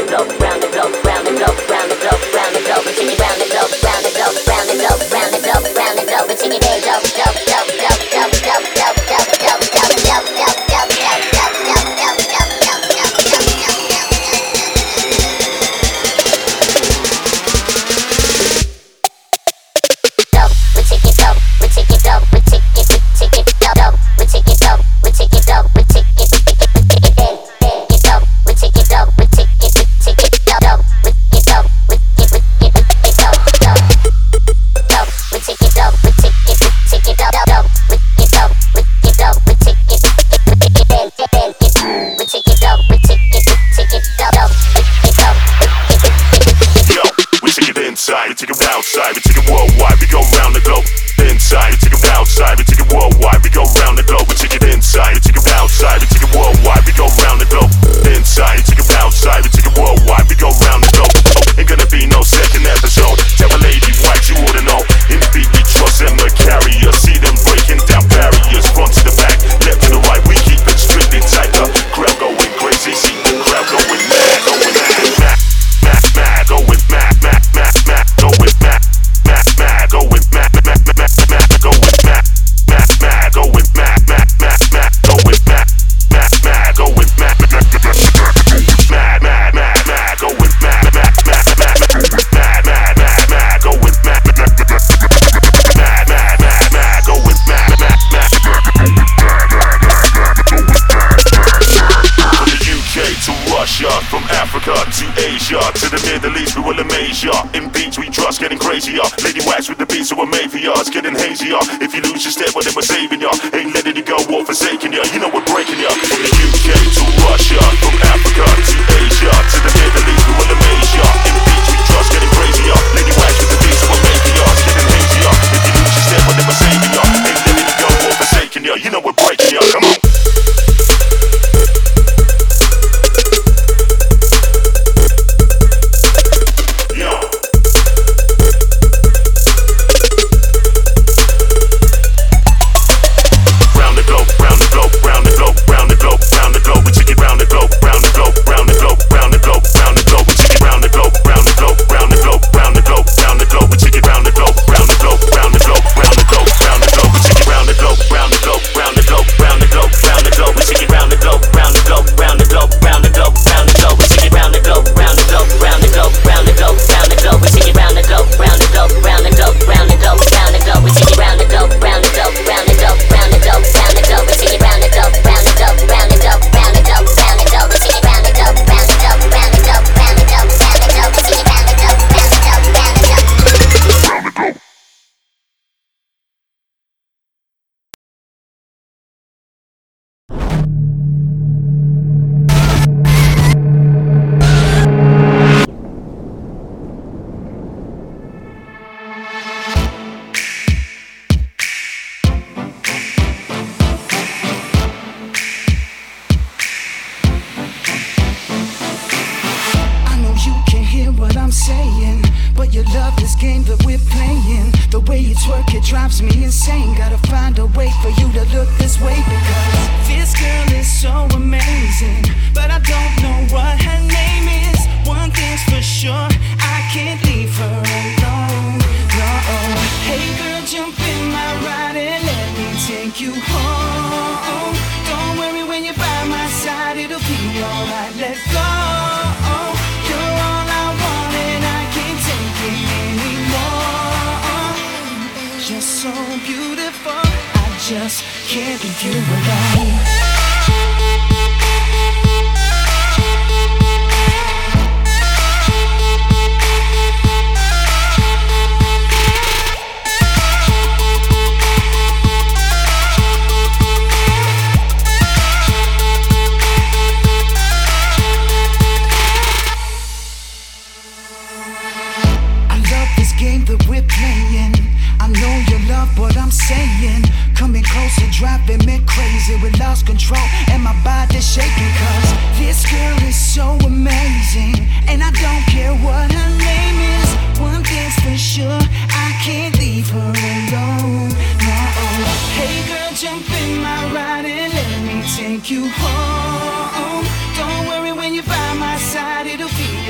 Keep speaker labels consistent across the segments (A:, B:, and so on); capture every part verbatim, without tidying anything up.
A: take you home. Don't worry, when you're by my side, it'll be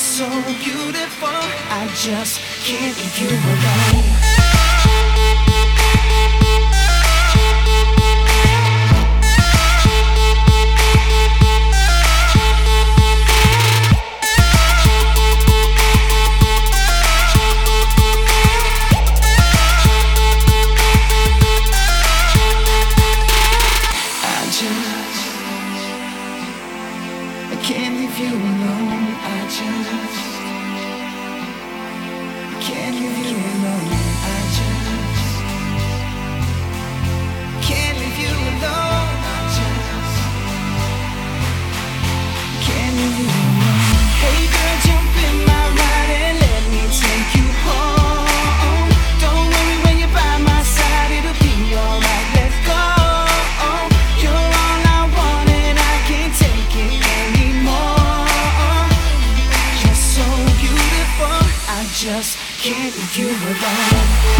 A: so beautiful, I just can't leave you alone. I can't leave you alone. I just can't leave you alone. I just can't leave you alone. I just can't leave you alone. Hey girl, jump in my ride and let me take you home. Don't worry when you're by my side, it'll be alright. Let's go. You're all I want and I can't take it anymore. You're so beautiful, I just can't leave you alone.